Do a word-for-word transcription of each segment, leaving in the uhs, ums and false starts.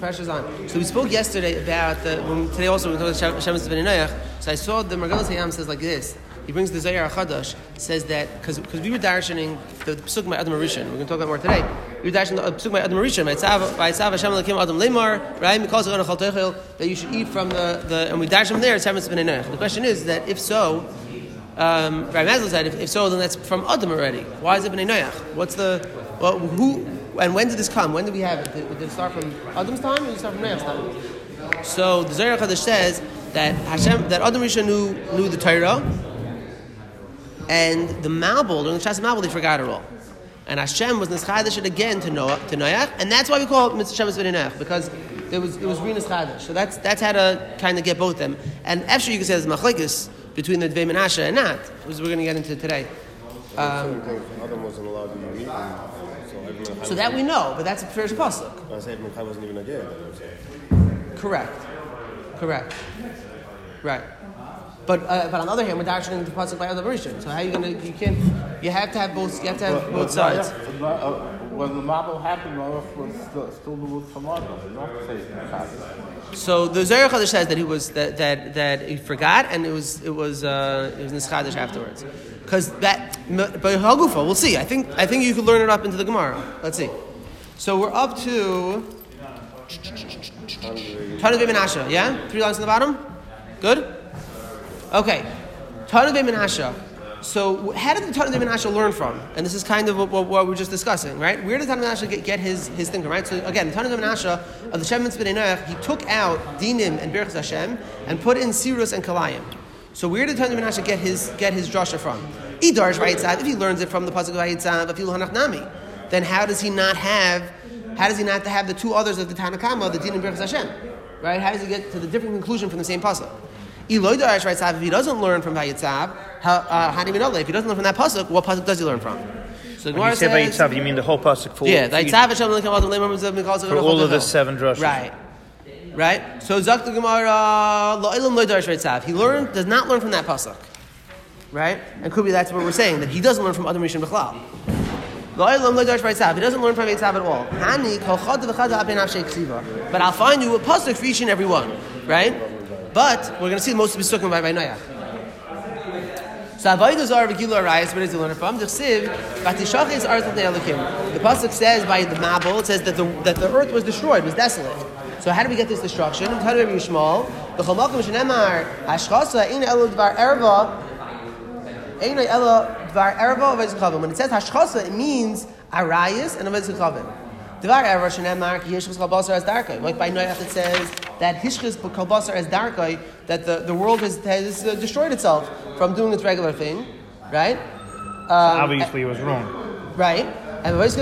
pressure's on. So we spoke yesterday about the when, today also we talked about Shemitz ben Noach. So I saw the Mergalas Hayam says like this. He brings the Zohar Chadash, says that because because we were darshaning the Pesuk by Adam Rishon. We're going to talk about more today. We were darshaning the Pesuk by Adam Rishon. By Tzav Hashem Elokim Adam Lemar, right? Because that you should eat from the, the and we darshan from there. It's Shemitz ben Noach. The question is that if so. Um, Rabbi Mazel said, if, if so, then that's from Adam already. Why is it Bnei Noach? What's the, well, who, and when did this come? When did we have it? Did, did it start from Adam's time or did it start from Noach's time? So the Zohar Chadash says that Hashem, that Adam Rishon knew, knew the Torah, and the Mabul, during the Shas Mabul, they forgot it all. And Hashem was Nischadash it again to Noach, to Noach, and that's why we call it Mitzvah Shemitz Bnei Noach, because it was, it was re-Nischadash. So that's, that's how to kind of get both them. And after you can say there's Machlekes between the Dvei Menashe and not, which we're going to get into today. Um, Adam wasn't allowed to be eaten, so, so that we know, but that's a Pirish Pasuk. I say Ibn Chai wasn't even a gay. Correct. Correct. Right. But uh, but on the other hand, we're darshaning the Pasuk by Adam Rishon. So how are you going to, you can't, you have to have both, you have to have but, both but sides. Not, uh, when the Mabul happened, Noach was still, still the wood from Adam, not to say So the Zohar Chadash says that he was that, that that he forgot, and it was it was uh, it was Nischadash afterwards, because that but Hagufa, we'll see. I think I think you could learn it up into the Gemara. Let's see. So we're up to Tanu B'Ei Menashe. Yeah, three lines on the bottom. Good. Okay, Tanu B'Ei Menashe. So how did the Tanu B'Ei Menashe learn from? And this is kind of what, what, what we were just discussing, right? Where did Tanu B'Ei Menashe get, get his, his thing from, right? So again, the Tanu B'Ei Menashe of the Shemitz B'nei Noach, he took out Dinim and Berachas Hashem and put in Sirus and Kalayim. So where did Tanu B'Ei Menashe get his get his drasha from? Idarsh Vayitzav, if he learns it from the Pasuk of Vayitzav, Afilu Hanach Nami, then how does he not have, how does he not have the two others of the Tanakama, the Dinim and Berachas Hashem? Right? How does he get to the different conclusion from the same Pasuk? If he doesn't learn from Vayitzav, how, uh, how do you know that? If he doesn't learn from that pasuk, what pasuk does he learn from? So when you say Vayitzav, you mean the whole pasuk for yeah, Vayitzav for all of the seven drushes. Right, right. So Zak the Gemara, Lo'ilam Loidarish Vayitzav. He learned, does not learn from that pasuk, right? And could be that's what we're saying, that he doesn't learn from Adam Rishon B'chlal. Lo'ilam Loidarish Vayitzav. He doesn't learn from Vayitzav at all. Hani kol chad v'chad ha'apei nafshei ksiva. But I'll find you a pasuk for each and every one, right? But we're going to see most of the Pesukim by Noach. So Avodah Zarah v'Gilui Arayos, where does he learn it from? The Chsiv, V'tishachis Arz L'nei Elokim. The pasuk says by the Mabul, it says that the that the earth was destroyed, was desolate. So how do we get this destruction? When it says Hashchasa, it means Arayos and Avodah Chavim. Like by Noach it says that Hishchis Kalbasar as Darkai, that the, the world has, has uh, destroyed itself from doing its regular thing, right? Um, Obviously it was wrong. Right? And right?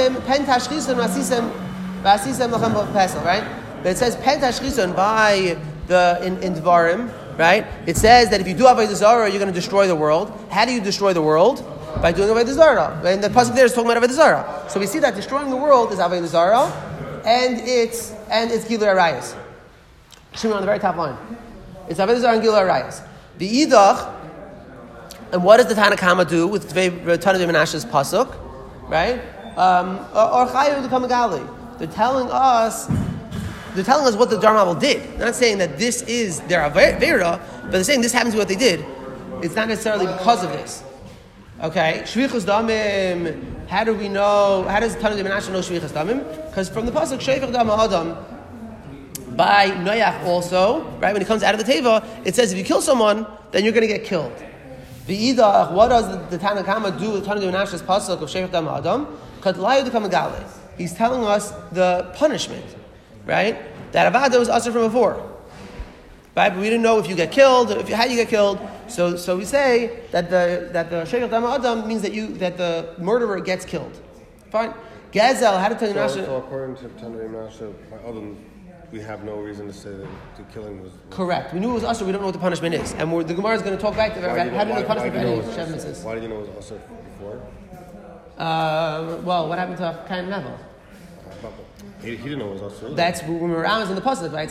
But it says Pen Tashchison by the in, in Dvarim, right? It says that if you do Avodah Zarah, you're going to destroy the world. How do you destroy the world? By doing Avodah Zarah. And the pasuk there is talking about Avodah Zarah. So we see that destroying the world is Avodah Zarah, and it's and it's Gilui Arayos. Shimon on the very top line. It's Avodah Zarah and Gilui Arayos. The Idach, and what does the Tanakama do with Tanu B'Ei Menashe's pasuk? Right? Um, or Chayu the Kamagali. They're telling us, they're telling us what the Dharmabal did. They're not saying that this is their Avera, but they're saying this happens to be what they did. It's not necessarily because of this. Okay, Shvichus Damim. How do we know? How does Tanu B'Ei Menashe know Shvichus Damim? Because from the pasuk Shevich Dam Adam by Noach also, right? When it comes out of the Teva, it says if you kill someone, then you're going to get killed. V'idach, what does the, the Tanakama do with Tanu B'Ei Menashe's pasuk of Shevich Dam Adam? Kadlayu Kamagale. He's telling us the punishment, right? That Avada was usher from before. Right, but we didn't know if you get killed, if you, how you get killed. So, so we say that the that the Sheikh Dama Adam means that you that the murderer gets killed. Fine. Gazel, how did Tanu B'Ei Menashe? So according to Tanu B'Ei Menashe, by Adam, we have no reason to say that the killing was, was correct. We knew it was usher. We don't know what the punishment is, and we're, the Gemara is going to talk back to that. How do you know the punishment is? Why did you know it was usher before? Uh, well, what happened to Cain and Abel? He, he didn't know it was usher. That's when we were around in the pasuk, right?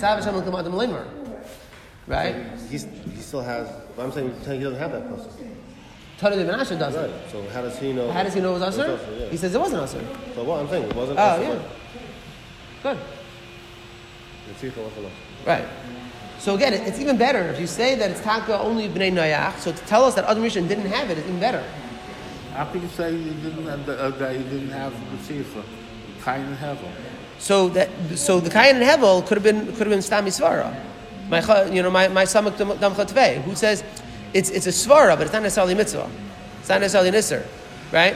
Right? He's, he still has, but I'm saying he doesn't have that pasuk. Tanu B'Ei Menashe doesn't. Right. So how does he know? How does he know it was usher? Yeah. He says it wasn't usher. So what I'm saying, it wasn't Oh, usher. yeah. Good. Right. So again, it's even better if you say that it's taka only b'nei Noach. So to tell us that Adam Rishon didn't have it is even better. How can you say you didn't have the, uh, that you didn't have the Tzifa, Cain and Hevel? So that so the Cain and Hevel could have been could have been Stam Svara. My you know my my Samak Dam Chatvei, who says it's it's a Svara, but it's not necessarily mitzvah. It's not necessarily nisser, right?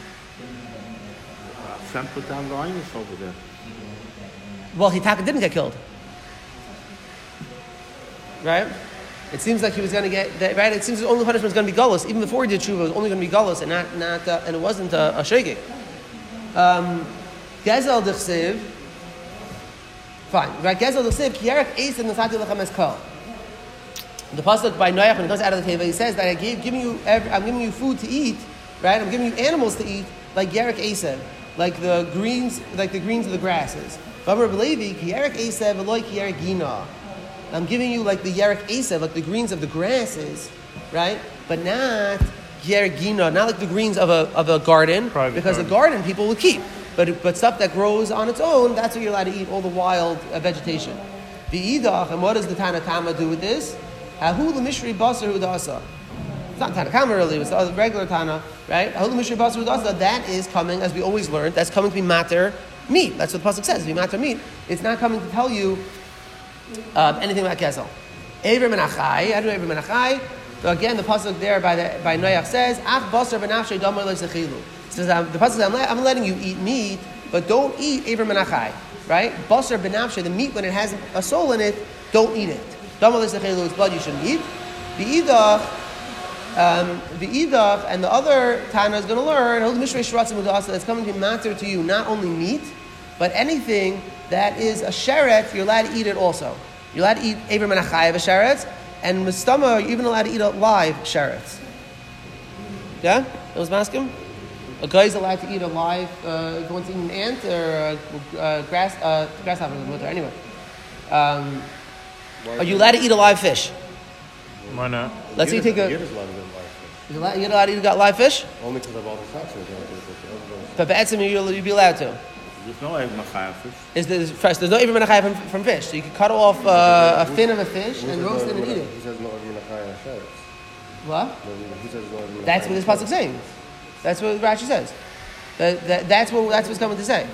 Shem put down the Einus over there. Well, he taka didn't get killed, right? It seems like he was going to get that, right. It seems the only punishment was going to be gullus. Even before he did tshuva, it was only going to be gullus and not not uh, and it wasn't a, a shegeg. Um, Gezel d'chsev. Fine, right? Gezel d'chsev kiyarak eis and nasati lechem es kol. The pasuk by Noach when he comes out of the teva, he says that I gave giving you every, I'm giving you food to eat, right? I'm giving you animals to eat like Yerek Esav, like the greens, like the greens of the grasses. I'm giving you like the Yerek Esav, like the greens of the grasses, right? But not Yerek Gina, not like the greens of a of a garden, Private because garden. a garden people will keep. But but stuff that grows on its own, that's what you're allowed to eat, all the wild uh, vegetation. The Idach, and what does the Tana Kama do with this? Ahu l'mishri basar hudasa. It's not Tana Kama really, it's the regular Tana, right? Ahu l'mishri basar hudasa, that is coming, as we always learned, that's coming to be matter meat. That's what the pasuk says, be matter meat. It's not coming to tell you uh, anything about Kesel. Ever menachai, how do Ever menachai? So again, the pasuk there by the, by Noach says, Ach basar benafshay damar le'sechilu. It says, um, the pasuk says, I'm, let, I'm letting you eat meat, but don't eat Ever menachai, right? Basar benafshay, the meat when it has a soul in it, don't eat it. Damar le'sechilu is blood you shouldn't eat. The idach, um, the idach, and the other Tana is going to learn, that's coming to matter to you, not only meat, but anything that is a sheret, you're allowed to eat it also. You're allowed to eat Ever menachai of a sheret, and mistama, you're even allowed to eat a live sheret. Yeah? That was maskim? A guy's allowed to eat a live, uh, if he wants to eat an ant or a, a grass, uh, grasshopper, anyway. Um, are you allowed to eat a live fish? Why not? Let's say you take a. Yid is allowed to get live fish. You're allowed, you're allowed to eat live fish? Only because of all the taxes. You're allowed to get fish. But be'etzim, you'll, you'll be allowed to. There's no egg machaya fish. Is there's, first, there's no Ever menachai from, from fish. So you can cut off uh, a fin of a fish and roast it and eat it. He says no Ever menachai sheret. What? He says no Ever menachai. That's what this pasuk is saying. That's what Rashi says. That, that, that's what that's what's coming to say.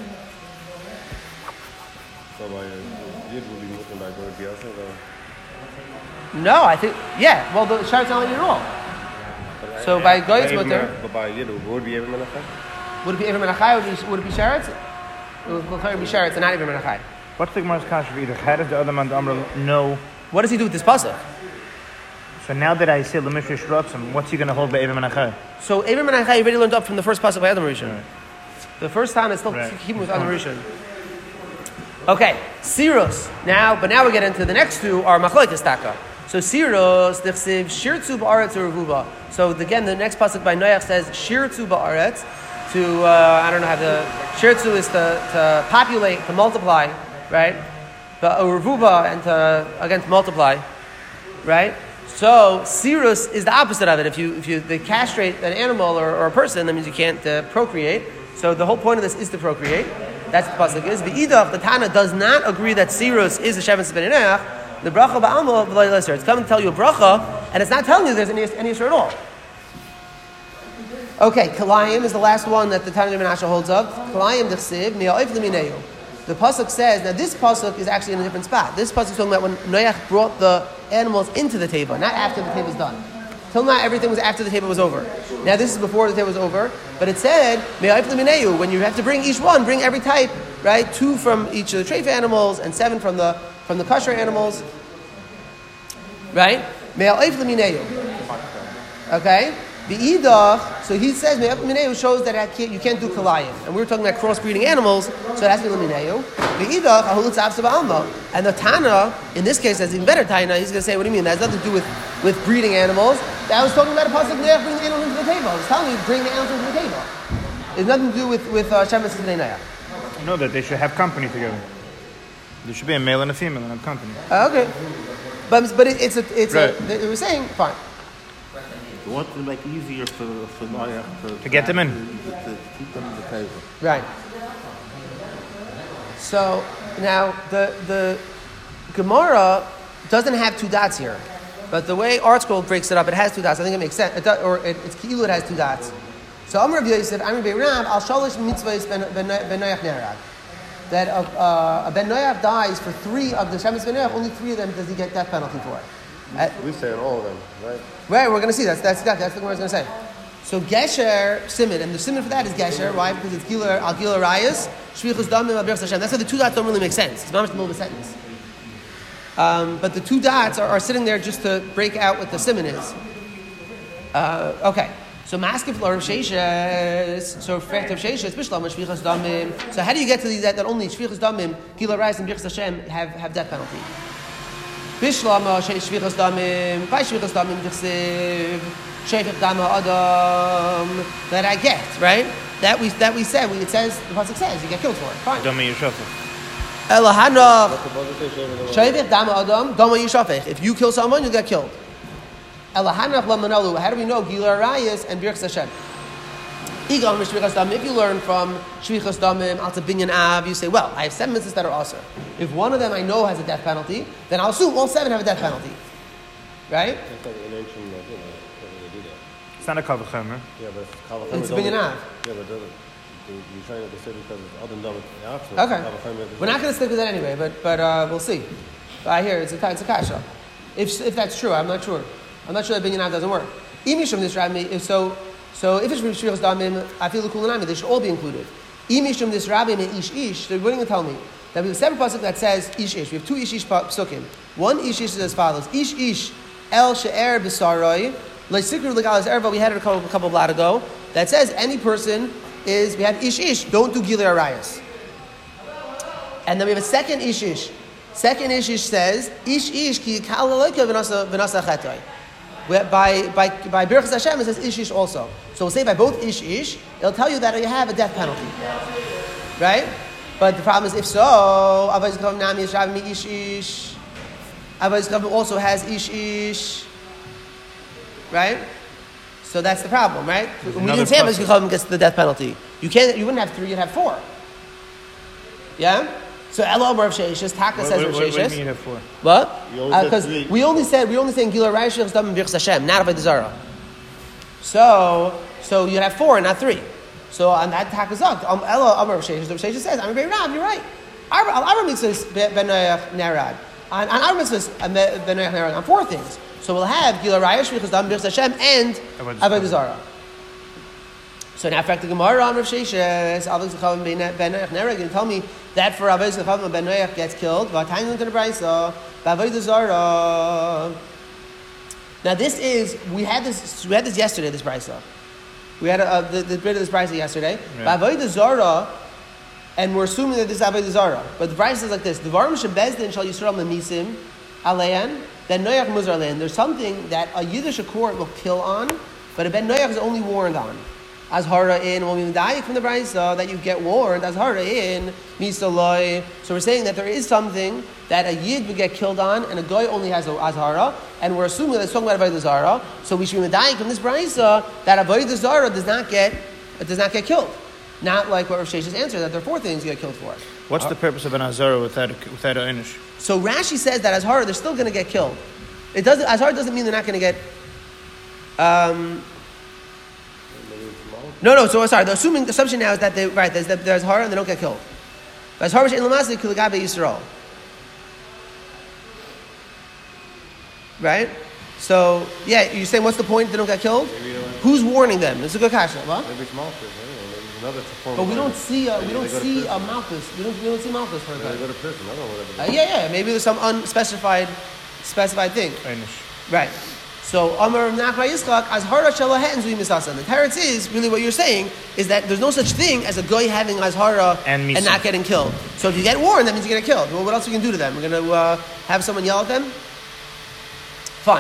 So by Yid will be looking by going to be outside. No, I think yeah. Well, the sharet's not eating at all. So by Goy's mutter, But by Yid, would it be Ever menachai? would it be Ever menachai? Would it be, would it be sharetz? It would clearly be sharetz and not Ever menachai. What's the Gemara's kasha for either? How does the other man Amr know? What does he do with this pasuk? So now that I say L'mishri Shrotzim, what's he going to hold by Ever menachai? So Ever menachai already learned up from the first pasuk by Adam Rishon. Right. The first time is still Right. keeping with Adam Rishon. Okay, Sirus. Now, but now we get into the next two are Machlokes taka. So Sirus, Dichsiv, Shirtzu ba'aretz or Revuva. So again, the next pasuk by Noach says Shirtzu ba'aretz. To uh, I don't know how the Shirtzu is to, to populate, to multiply, right? But Revuva and to again to multiply, right? So Sirus is the opposite of it. If you if you they castrate an animal or, or a person, that means you can't uh, procreate. So the whole point of this is to procreate. That's what the pasuk is. The Idach, the Tana, does not agree that Sirus is the Shevet Zebedinach. The bracha ba'alma v'lo yisur. It's coming to tell you a bracha, and it's not telling you there's any any yisur at all. Okay, Kalayim is the last one that the Tana Menashe holds up. Kalayim d'chsiv mi'oif l'mineu. The pasuk says, now this pasuk is actually in a different spot. This pasuk is talking about when Noach brought the animals into the teva, not after the teva was done. Till now, everything was after the teva was over. Now this is before the teva was over, but it said mi'oif l'mineu. When you have to bring each one, bring every type, right? Two from each of the treif animals and seven from the from the kosher animals, right? Mi'oif l'mineu. Okay. The idach, so he says me'oif l'mineu shows that I can't, you can't do kalayim, and we were talking about crossbreeding animals, so it has to be l'mineu. The idach ahulutz avsa ba'alma, and the Tana in this case has even better Tana. He's going to say, what do you mean? That has nothing to do with, with breeding animals. I was talking about a pasuk Noach bringing the animals into the table. I was telling you bring the animals into the table. It's nothing to do with with Shevet Zebedinach. You know that they should have company together. There should be a male and a female and have company. Uh, okay, but but it, it's a it's Right. a. They were saying fine. We want to make it easier for for Noach to, To get them in. To, to keep them in the table. Right. So now the the Gemara doesn't have two dots here, but the way Art Scroll breaks it up, it has two dots. I think it makes sense. It does, or it, it's Ki'ilu, it has two dots. So Amar Rav Yosef, Amar Beirav, Al Shalosh Mitzvahs Ben Noach Nerag. That a, uh, a Ben Noach dies for three of the Shemitz Ben Noach, only three of them does he get death penalty for. At, we say on all of them, right? Right, we're going to see. That's that's that's, that's what we're going to say. So Gesher Siman, and the Siman for that is Gesher. Why? Because it's Gila Al Gila Rayas, Shvichus Damim Al Birchas Hashem. That's why the two dots don't really make sense. It's not in the middle of a sentence. Um, but the two dots are, are sitting there just to break out what the Siman is. Uh, okay. So Maskif Rav Sheshes, so fact of Sheshes, Bishlam Shvichas Damim. So how do you get to these that, that only Shvichas Damim, Gila Rayas, and Birchas Hashem have, have death penalty? Bishlam Shvichas Damim, by Shvichas Damim Dichsiv. Adam that I get, right? That we that we said, we, it says, the pasuk says, you get killed for it. Fine. Dama Yishafech. Elahana Shevich Dama Adam, Dama Yishafech. If you kill someone, you get killed. Elahana Lamanalu. How do we know Gila Rayas and Birchas Hashem? If you learn from Shvichas Damim, Alta Binyan Av, you say, well, I have seven mitzvahs that are also. If one of them I know has a death penalty, then I'll assume all seven have a death penalty. Right? It's not a kavachemer. Yeah, but it's kavachemer. It's a binyan av. Yeah, but doesn't. You're trying to say because it's other than the opposite. Okay. We're not going to stick with that anyway, but but uh, we'll see. But I hear it's a it's a kasha. If if that's true, I'm not sure. I'm not sure that binyan av doesn't work. Imishum this rabbi. If so, so if it's shvichas damim, I feel the kulanami. They should all be included. Imishum this rabbi me ish ish. They're willing to tell me that we have seven pasuk that says ish ish. We have two ish ish pasukim. One ish ish is as follows: Ish ish el she'er b'sarai. We had it a couple, a couple of blot ago that says any person is, we have ish ish, don't do Gilei Arayas. And then we have a second ish ish. Second ish ish says, ish ish ki yikal aloika v'nasa chetoi. By, by, by Birchas Hashem it says ish ish also. So we'll say by both ish ish, it'll tell you that you have a death penalty. Right? But the problem is if so, Avos Yisrael Nami Yisrael Mi ish ish. Avos Yisrael also has ish ish. Right? So that's the problem, right? There's we didn't say Avos Yisrael gets the death penalty. You can't. You wouldn't have three. You'd have four. Yeah. So Elo Rav Sheshes, Taka says Rav Sheshes. What do you mean you have four? What? Because uh, we only said we only said Gila Raish Dam Birchas Hashem, not Avodah Zarah. So so you have four and not three. So on that Taka Zok, um Elo Rav Sheshes, Rav Sheshes says, I'm very Rav. You're right. Our our mitzvahs ben Nerad. On our mitzvahs ben Nerad on four things. So we'll have Gila Raish Birchas Dam Birchas Hashem and Avodah Zarah. So now, in fact, the Gemara on Rav Sheshes, Avos Yisrael Ben Noach Nerag, and tell me that for Avos Yisrael Ben Noach gets killed. V'atayim into the brayso, Avodah Zarah. Now, this is we had this we had this yesterday. This brayso, we had a, the the bit of this brayso yesterday. Yeah. Avodah Zarah, and we're assuming that this is Avodah Zarah. But the brayso is like this: Devarim shebezdin shal Yisrael memisim aleyan. Then Noach muzar aleyan. There's something that a Yiddish court will kill on, but a Ben Noach is only warned on. As hara in when we die from the brayso that you get warned as hara in misaloi. So we're saying that there is something that a yid would get killed on, and a goy only has a azhara, and we're assuming that it's talking about avodah zarah. So we should be dying from this brayso that avodah zarah does not get does not get killed. Not like what Rav Sheshes answered that there are four things you get killed for. What's uh, the purpose of an azhara without without an inish? So Rashi says that azhara they're still going to get killed. It doesn't azhara doesn't mean they're not going to get. Um, No, no. So sorry. The assuming the assumption now is that they right there's there's hara and they don't get killed. But as hara in lamasik kilagabe Yisrael, right? So yeah, you're saying what's the point? They don't get killed. Who's warning them? It's a good question. What? Maybe it's malchus. Another form. But we don't see a, we don't see a malchus. We don't we don't see malchus for a guy. They go to prison. I don't know whatever. Uh, yeah, yeah. Maybe there's some unspecified specified thing. Inish. Right. So Amar Nachma Yitzchak as hara shalahen zui misasan. The teretz is really what you're saying is that there's no such thing as a goy having azhara and, and not getting killed. So if you get warned, that means you get killed. Well, what else we can do to them? We're going to uh, have someone yell at them. Fine.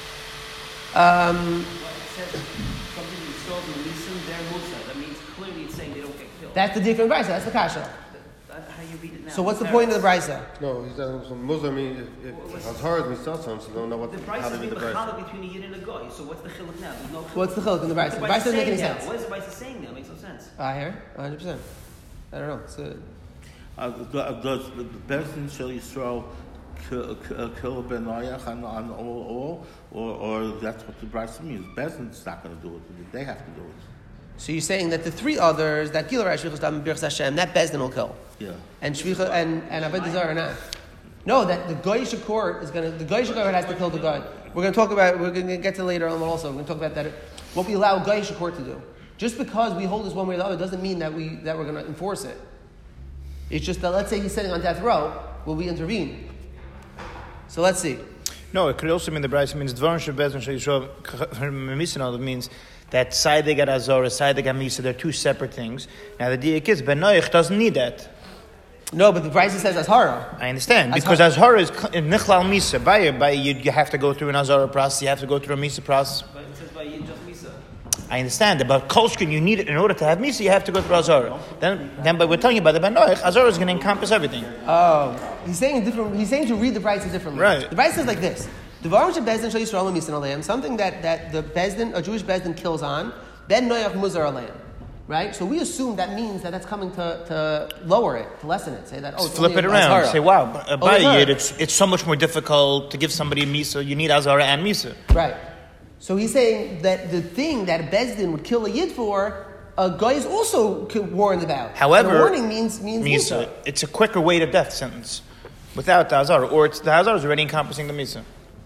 Um, something you saw in Nisim, they're Musa. That means clearly it's saying they don't get killed. That's the different brisa. That's the kasha. How you read it now? So what's the point of the brisa? No, he's saying some Muslim. If, if as hard as we saw some, so they don't know what the the, how brisa to read is the the brisa. between a yid and a goy. So what's the chiluk now? There's no chiluk. What's the chiluk in the brisa? The brisa doesn't make any sense. What is the brisa saying now? It makes no sense. I hear one hundred percent. I don't know. It's a, Uh, does the person shall Yisrael kill, kill, kill Ben Noach on, on all, or, or that's what the Brisa means. Bezdin's not going to do it. They have to do it. So you're saying that the three others, that Gilur Shvichas Dam Birchas Hashem, that Bezdin will kill. Yeah. And Shvicha and and Avodah Zarah not. No, that the Goyish court is going to the Goyish court has to kill the God. We're going to talk about. We're going to get to later on also. We're going to talk about that. What we allow Goyish court to do. Just because we hold this one way or the other doesn't mean that we that we're going to enforce it. It's just that let's say he's sitting on death row, will we intervene? So let's see. No, it could also mean the Brisa means Dvarim Shebezin Sheyisrael Misinal. It means that Saideg at Azor, Saideg at Misa, they're two separate things. Now the diak is Ben Noach doesn't need that. No, but the Brisa says Azhara. I understand because Azhara is in Nichlal Misa. By by you, you have to go through an Azhara process. You have to go through a Misa process. But it says by Yid just Misa. I understand that, but Kolshkin, you need it in order to have Misa. You have to go through Azhara. Then, then, but we're telling you about the Ben Noach. Azhara is going to encompass everything. Oh, he's saying different. He's saying to read the Brisa differently. Right. The Brisa says like this: Devarim shebezdin shel Yisrael misin aleim, something that that the bezdin, a Jewish bezdin, kills on. Ben Noach muzar aleim. Right? So we assume that means that that's coming to, to lower it, to lessen it. Say that, oh, it's flip it around. Azhara. Say, wow, uh, by Azhara. Yid, it's, it's so much more difficult to give somebody a Misa. You need Azhara and Misa. Right. So he's saying that the thing that Bezdin would kill a Yid for, a guy is also warned about. However, and a warning means means Misa, Misa. it's a quicker way to death sentence without the Azhara, or it's, the Azhara is already encompassing the Misa.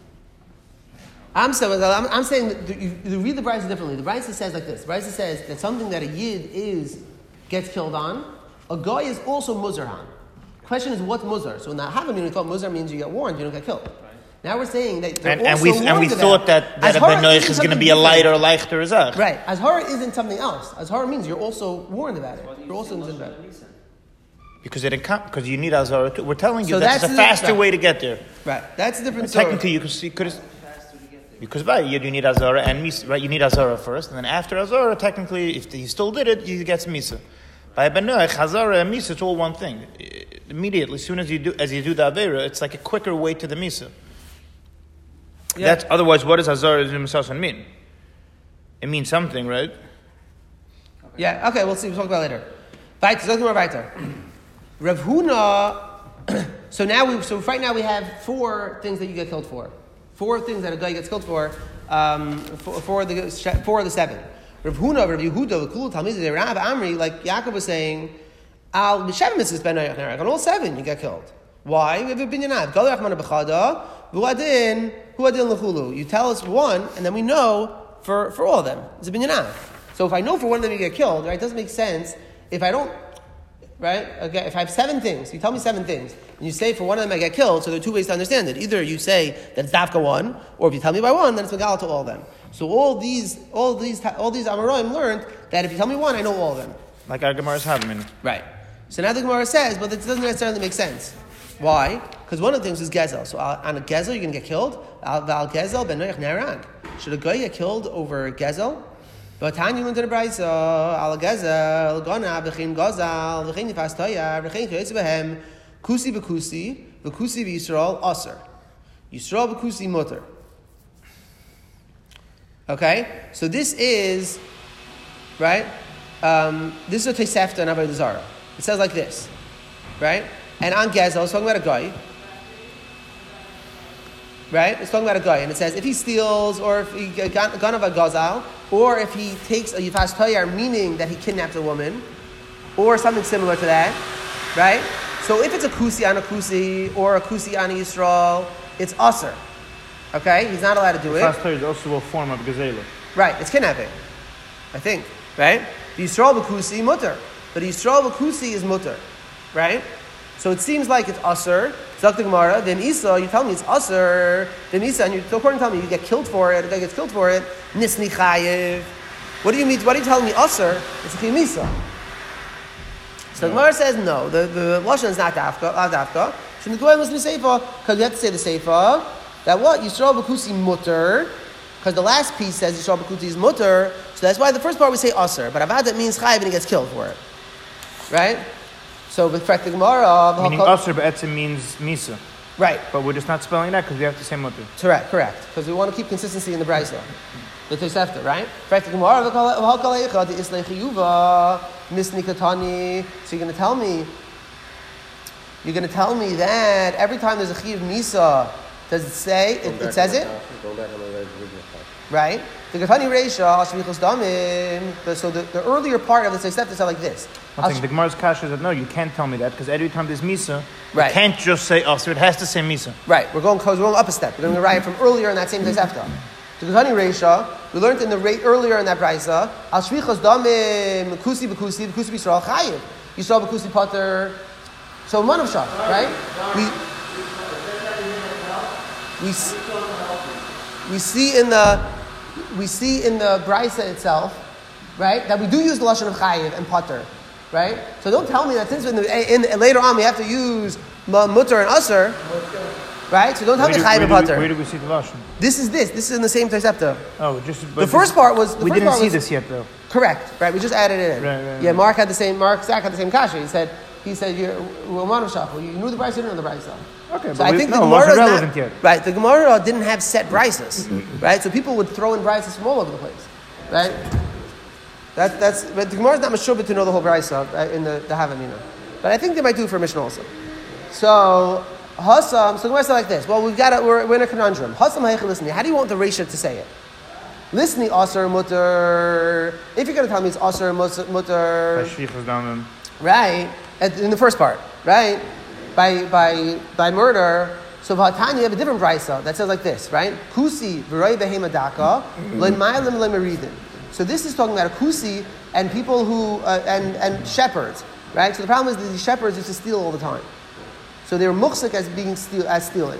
I'm saying, I'm, I'm saying that you, you read the Brisa differently. The Brisa says like this. The Brisa says that something that a Yid is gets killed on, a guy is also muzar on. The question is what's muzar? So in the Havamim we thought muzar means you get warned, you don't get killed. Now we're saying that they're And, also and we and we warned thought about. that, that a Azhara Ben Noach isn't is going to something be a light or different. leichter azach. Right. Azhara isn't something else. Azhara means you're also warned about it. You're also in about it. Because it encom- because you need Azhara too. We're telling you So that's, that's a the- faster right. way to get there. Right. That's a different And story. technically, you could see, could because by you, you need Azhara and Misa, right? You need Azhara first, and then after Azhara, technically, if he still did it, you get Misa. By Ben Noach, Azhara and Misa, it's all one thing. Immediately, as soon as you do, as you do the Avera, it's like a quicker way to the Misa. Yeah. That's otherwise. What does Azhara and mean? It means something, right? Yeah, okay, we'll see. We'll talk about it later. Weiter, let's go weiter. Rav Huna, so now we, so right now we have four things that you get killed for. Four things that a guy gets killed for, um, for, for, the, four of the seven. Rav Huna, Rav Yehuda, Kulu, Talmid, Rav Amri, like Yaakov was saying, Al B'Shem Mitzvahs Ben Noach Nerag. On all seven, you get killed. Why? We have a binyanav. Gal Yachman B'Chada, V'Adin, Huadin L'Chulu. You tell us one, and then we know for, for all of them. It's a binyanav. So if I know for one of them you get killed, right, it doesn't make sense if I don't, right? Okay, if I have seven things, you tell me seven things, and you say for one of them I get killed, so there are two ways to understand it. Either you say that it's dafka one, or if you tell me by one, then it's megal to all of them. So all these, all these, all these Amoraim learned that if you tell me one, I know all of them. Like our Gemara's Havmin. Right. So now the Gemara says, but it doesn't necessarily make sense. Why? Because one of the things is gezel. So on a gezel, you're going to get killed. Al gezel ben noach nerag. Should a guy get killed over gezel? But Tanya went to the Brisa, al gezel, gona, v'chein gazal, v'chein nifas toya, v'chein chayetz b'hem, kusi b'kusi, v'kusi v'Yisrael, aser. Yisrael b'kusi mutter. Okay? So this is, right? Um, this is a Tosefta in Avodah Zarah. It says like this, right? And on gezel, it's talking about a guy. Right? It's talking about a guy, and it says if he steals, or if he ganav a gazal, or if he takes a yifas toyar, meaning that he kidnapped a woman, or something similar to that, right? So if it's a kusi on a kusi, or a kusi on a Yisrael, it's aser. Okay? He's not allowed to do it. Fast is also a form of gazela. Right, it's kidnapping. I think. Right? The Yisrael b'kusi mutter. But the Yisrael b'kusi is mutter. Right? So it seems like it's aser. Zok the Gemara, then Isa, you tell me it's aser. Then Isa, and you're so according to tell me you get killed for it, a guy gets killed for it, nisni chayiv. What do you mean? What are you telling me? Aser? It's a chimisa. So the Gemara says no. The the lashon is not dafka. Not dafka. So the Gemara listen to seifa because you have to say the seifa that what Yisrael b'kusi mutter, because the last piece says Yisrael b'kusi is mutter. So that's why the first part we say aser, but avad that means chayiv and he gets killed for it, right? So with the Gemara, Meaning Asr B'etzim means Misa. right? But we're just not spelling that because we have to say Mutter. Correct, correct. Because we want to keep consistency in the Brisa. The Tosefta, right? So you're going to tell me You're going to tell me that every time there's a Chiv Misa, does it say, it, it says it? Right? The Gatani Reisha, Ashvichos Damim, the- so the, the earlier part of the Seisefta said like this. One thing, the Gemara's kasha is that no, you can't tell me that because every time there's Misa, Right. you can't just say Aser, it has to say Misa. Right, we're going, we're going up a step. We're going to write from earlier in that same Seisefta. The Gatani Reisha, we learned in the rate earlier in that Brisa, Ashvichos Damim, Kusi Bekusi, Bekusi B'Yisrael Chayiv. Yisrael Bekusi Potter. So Manav Shah, right? We, we, s- we see in the we see in the Brisa itself, right, that we do use the lashon of chayiv and potter, right? So don't tell me that since in, the, in, in later on we have to use ma- mutter and usher, right? So don't tell Where me do, chayiv where, and do we, potter. where do we see the Lashon? This is this. This is in the same Tosefta. Oh, just but The first part was the we first didn't part see was, this yet though. Correct, right? We just added it in. Right, right, yeah, right. Mark had the same. Mark Zach had the same kasha. He said he said you're well, Manav Shah. Well, you knew the Brisa, you didn't know the Brisa. Okay, So but I we, think no, the it Gemara wasn't is not, relevant yet. right. The Gemara didn't have set brises, right? So people would throw in brises from all over the place, right? That, that's but the Gemara is not mashubah to know the whole brisa uh, in the the Havamina, but I think they might do it for Mishnah also. So Hasam, so the Gemara said like this. Well, we've got a, we're, we're in a conundrum. Hasam ha'echel listening. How do you want the Reisha to say it? Listening aser mutter. If you're going to tell me it's aser mutter, Hashvichos damim. right? At, in the first part, right? By by by murder. So Vatanya, you have a different brisa that says like this, right? Kusi v'roi behemadaka le'maylim le'meridin. So this is talking about a kusi and people who uh, and and shepherds, right? So the problem is that these shepherds used to steal all the time, so they were muksik as being steal as stealing.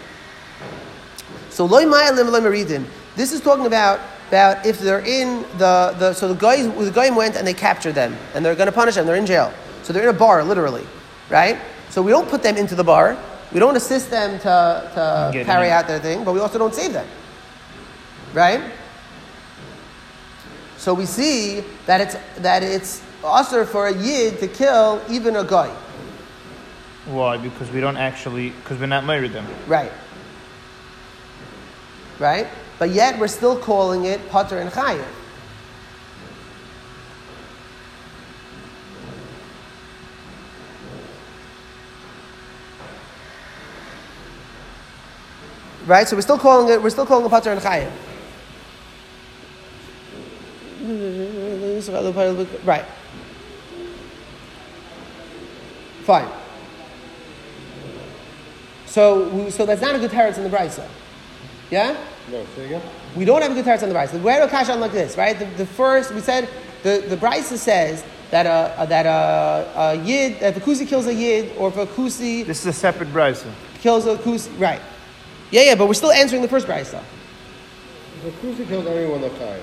So loy maylim le'meridin. This is talking about about if they're in the, the so the guys the guy went and they captured them and they're going to punish them. They're in jail, so they're in a bar literally, right? So we don't put them into the bar. We don't assist them to, to Get carry in. out their thing, but we also don't save them, right? So we see that it's that it's usher for a yid to kill even a guy, Why? Because we don't actually, because we're not married them. right? Right? But yet we're still calling it pater and chayiv. Right? So we're still calling it, we're still calling it pater and chayiv. Right. Fine. So, we- so that's not a good teretz in the brisa. Yeah? No, say again? We don't have a good teretz on the brisa. We had a kasha on like this, right? The, the first, we said, the, the brisa says that a, that a, a yid, if a kusi kills a yid, or if a kusi This is a separate brisa. kills a kusi, right. Yeah, yeah, but we're still answering the first brisa. So Kusi kills anyone that's high.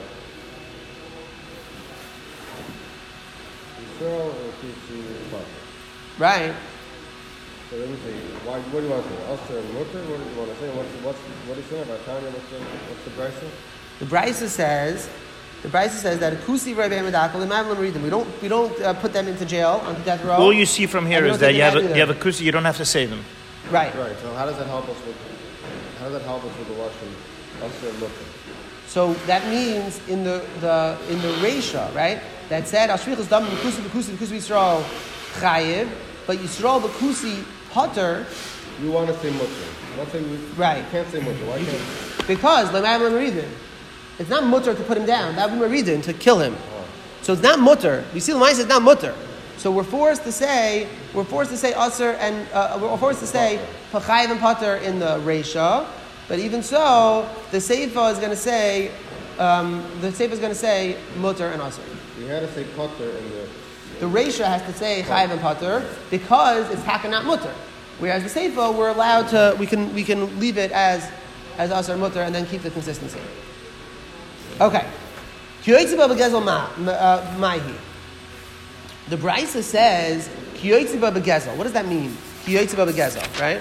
Yisrael or Kusi Potter. Right. So let me see. Why, what do you want to say? Usher and Mutter? What do you want to say? What's, what's, what do you say about Tanya? What's the, what's the brisa? The brisa says, the brisa says that a kusi rabbi medakal imam read them. We don't, we don't uh, put them into jail onto death row. All you see from here And we is don't that take you have, them a, out you have a either. kusi, you don't have to save them. Right. Right, so how does that help us with, how does that help us with the Russian Usher and Mutter? So that means in the, the in the Reisha, right? That said, Ashvichos dam b'kusi b'kusi b'kusi Yisrael chayiv, but Yisrael b'kusi potter, You want to say Mutter. I'm not saying you, Right. you can't say Mutter. Why can't because l'mayim l'meridin. It's not mutter to put him down. That would be meridin to kill him. So it's not mutter. We see l'mayim is not mutter. So we're forced to say we're forced to say aser and uh, we're forced to say chayiv and potter in the Reisha. But even so, the Seifa is going to say um, the Seifa is going to say mutter and aser. You had to say Potter in the... The Reisha has to say chayiv and potter because it's taka not mutter. Whereas the Seifa, we're allowed to we can we can leave it as as aser mutter and then keep the consistency. Okay. Kiyoitzi ba begezel ma uh, mahi. The Brisa says kiyoitzi ba begezel. What does that mean? Kiyoitzi ba begezel, right?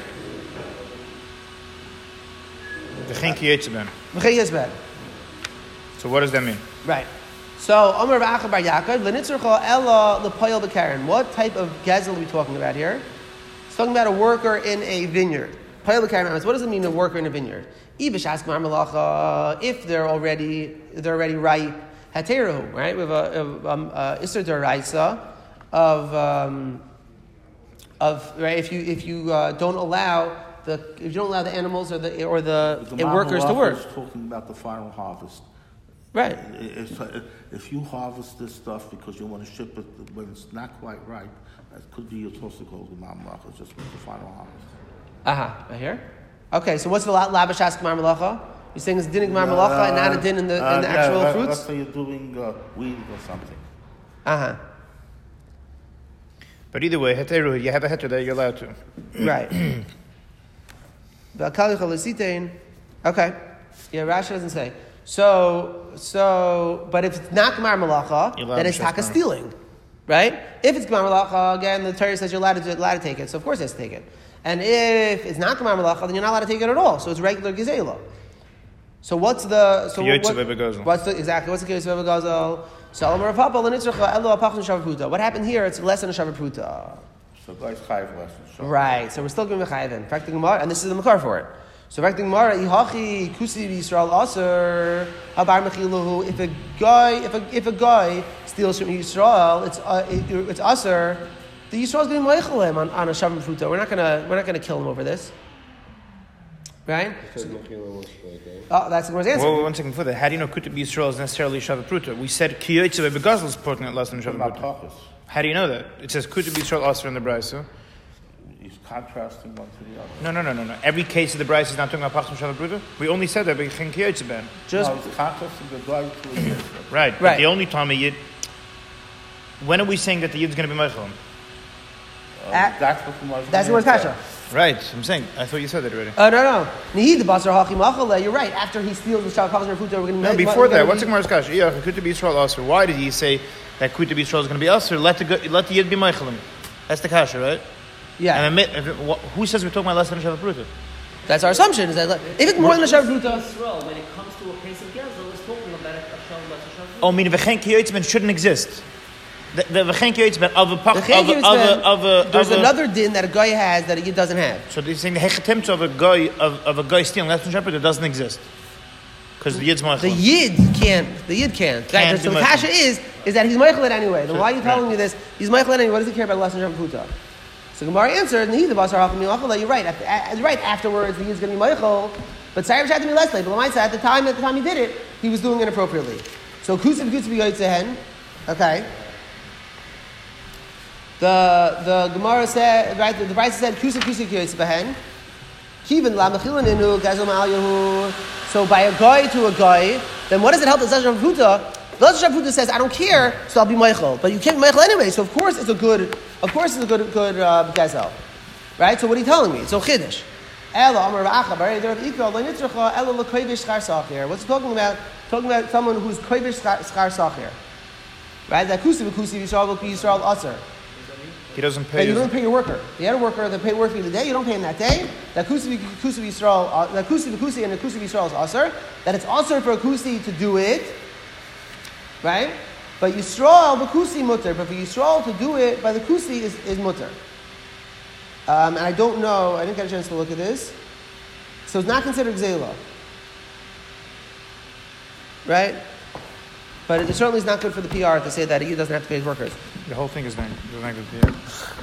The chinki yetzeben. M'chei yezbed. So what does that mean? Right. So, Omer Ba'achar Bar Yaakov, L'nitzurcha ella l'poyel b'karen. What type of gezel are we talking about here? It's talking about a worker in a vineyard. Poyel b'karen. What does it mean, a worker in a vineyard? Ibishas mar malacha. If they're already they're already ripe, hateru. Right. We have a, a, um, a Isser D'Oraisa of um, of right. If you if you uh, don't allow the if you don't allow the animals or the or the, The the workers to Gemara work, is talking about the final harvest. right? If, if you harvest this stuff because you want to ship it when it's not quite ripe, it could be you're supposed to call the Mamlach. It's just the final harvest. Aha, uh-huh. Right here. Okay, so what's the la- labashas gemar malacha? You're saying it's din gemar malacha and not a din in the in the Uh, actual yeah, fruits. Let's say you're doing uh, weed or something. Uh huh. But either way, heteru, you have a heter there, you're allowed to. Right. V'akali chalasitein. Okay. Yeah, Rashi doesn't say. So, so, but if it's not gemar malacha, You're allowed then it's to taka share. stealing, right? If it's gemar malacha, again, the Torah says you're allowed to, allowed to take it, so of course it has to take it. And if it's not gemar malacha, then you're not allowed to take it at all. So it's regular gezela. So what's the so Kiyotze what, bebegazel. what's the exactly what's the case of bebegazel? Shalom Rapapa l'nitzracha elo apachnu shavapruta. What happened here? It's less than a shavapruta. So guys, chayiv lesson. So. Right. So we're still giving mechayivin. Practicing Gemara, and this is the makar for it. So practicing Gemara, ihachi kusi Yisrael aser habar mechiluhu. If a guy, if a if a guy steals from Yisrael, it's uh, it, it's aser. The Yisrael is going to meichel him on, on a shavapruta. We're not gonna we're not gonna kill him over this. Right? Says Mechila was like that. Oh, that's the Gemara's answer. Well, one second before that, how do you know Kutub Yisrael is necessarily Shavapruta? We said Kiyotze bebegazel is important at less than About Shavapruta. tachlis. How do you know that? It says Kutub Yisrael Aser in the Brisa. He's contrasting one to the other. No, no, no, no, no. Every case of the Brisa is not talking about Pachtum Shavapruta. We only said that because Kiyotze ben. Just no, he's contrasting the guy to a yid. Right, but Right. the only time a Yid. When are we saying that the Yid's going to be Meichel? Uh, At- that's what the Muslim that's the word said. kasha. Right, I'm saying. I thought you said that already. Oh no no. Nihid the basar hachi machale. You're right. After he steals the shav pachas fruta, we're going to No, before that, what's the Gemara's Kasha? Yeah, Kutub Yisrael Aser. Why did he say that Kutub Yisrael is going to be Aser? Let the go- let the Yid be Meichelim. That's the Kasha, right? Yeah, And admit, if it, wh- who says we're talking about less than Shavapruta? that's our assumption. Is that like, if it's more than a shav fruta, Yisrael, when it comes to a case of Gezel, is talking about a Shalom Basar. Oh, meaning V'chen Kiyotzben shouldn't exist. The the V'chen Kiyotzben of a pach the of thing a is of that a of a there's of a- another din that a guy has that a yid doesn't have. So they're saying the hechetimta of a guy of, of a guy stealing less than Shavapruta doesn't exist because the Yid's The Meichelim. yid can't. The yid can't. Right? Can't So be the kasha is is that he's meichel it anyway. Then why are you telling Right. me this? He's meichel it anyway. What does he care about less than shav fruta? So Gemara answered, "Nihid the basar hachi machale." You're right. After, uh, right afterwards, the yid's going to be meichel. But Sayyid had to be less late. But Lamaisa, at the time, at the time he did it, he was doing it appropriately. So kusiv kusiv yotzehen. Okay. The the Gemara said right. The, the Brisa said kusiv kusiv yotzehen. Kivin la mechilin inu gazom al yahu. So by a guy to a guy, then what does it help the Zazar Fruta? The Zazar Fruta says, I don't care, so I'll be Meichel. But you can't be Meichel anyway, so of course it's a good, of course it's a good, good uh, gazel. Right? So what are you telling me? It's so Chiddush. Ela Amar V'acha, Barei Derav Ikra, Lo Nitzracha, Ela Lo Koivish Schar Sachir. What's it talking about? Talking about someone who's Koivish Schar Sachir. Right? That Kusi V'Kusi V'Yisrael V'Yisrael Aser. He doesn't But pay. you his- don't pay your worker. You had a worker that paid work for you the day, you don't pay him that day. That kusi kusi Yisrael, uh, that kusi kusi and the kusi Yisrael is aser. That it's aser for a kusi to do it, right? But Yisrael, the kusi mutter. But for Yisrael to do it by the kusi is, is mutter. Um, and I don't know. I didn't get a chance to look at this. So it's not considered gzela, right? But it certainly is not good for the P R to say that he doesn't have to pay his workers. The whole thing is not, is not good. Yeah.